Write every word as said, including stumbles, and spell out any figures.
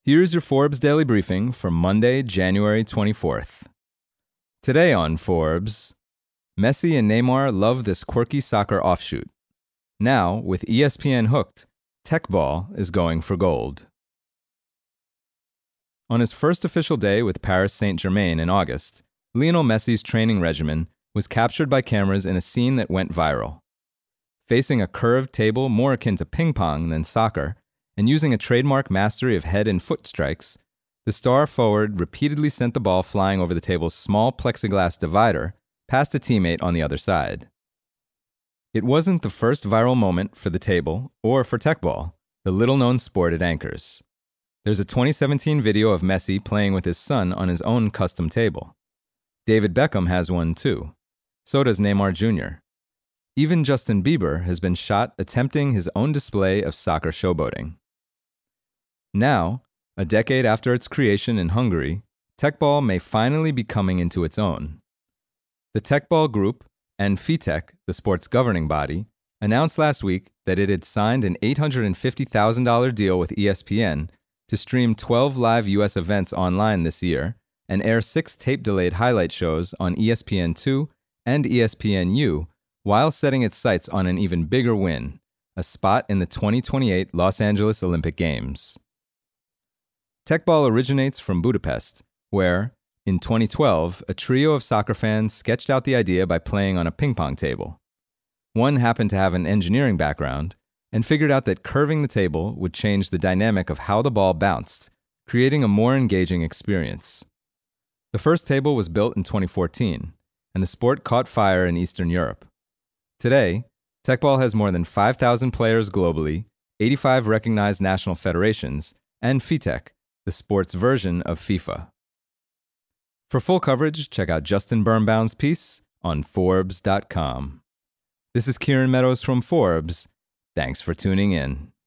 Here's your Forbes Daily Briefing for Monday, January twenty-fourth. Today on Forbes, Messi and Neymar love this quirky soccer offshoot. Now, with E S P N hooked, Tecball is going for gold. On his first official day with Paris Saint-Germain in August, Lionel Messi's training regimen was captured by cameras in a scene that went viral. Facing a curved table more akin to ping pong than soccer, and using a trademark mastery of head and foot strikes, the star forward repeatedly sent the ball flying over the table's small plexiglass divider past a teammate on the other side. It wasn't the first viral moment for the table or for Tecball, the little-known sport it anchors. There's a twenty seventeen video of Messi playing with his son on his own custom table. David Beckham has one too. So does Neymar Junior Even Justin Bieber has been shot attempting his own display of soccer showboating. Now, a decade after its creation in Hungary, Tecball may finally be coming into its own. The Tecball Group and FITEC, the sport's governing body, announced last week that it had signed an eight hundred fifty thousand dollars deal with E S P N to stream twelve live U S events online this year and air six tape-delayed highlight shows on E S P N two and E S P N U while setting its sights on an even bigger win, a spot in the twenty twenty-eight Los Angeles Olympic Games. Tecball originates from Budapest, where, in twenty twelve, a trio of soccer fans sketched out the idea by playing on a ping pong table. One happened to have an engineering background and figured out that curving the table would change the dynamic of how the ball bounced, creating a more engaging experience. The first table was built in twenty fourteen, and the sport caught fire in Eastern Europe. Today, Tecball has more than five thousand players globally, eighty-five recognized national federations, and FITEC, the sport's version of FIFA. For full coverage, check out Justin Birnbaum's piece on Forbes dot com. This is Kieran Meadows from Forbes. Thanks for tuning in.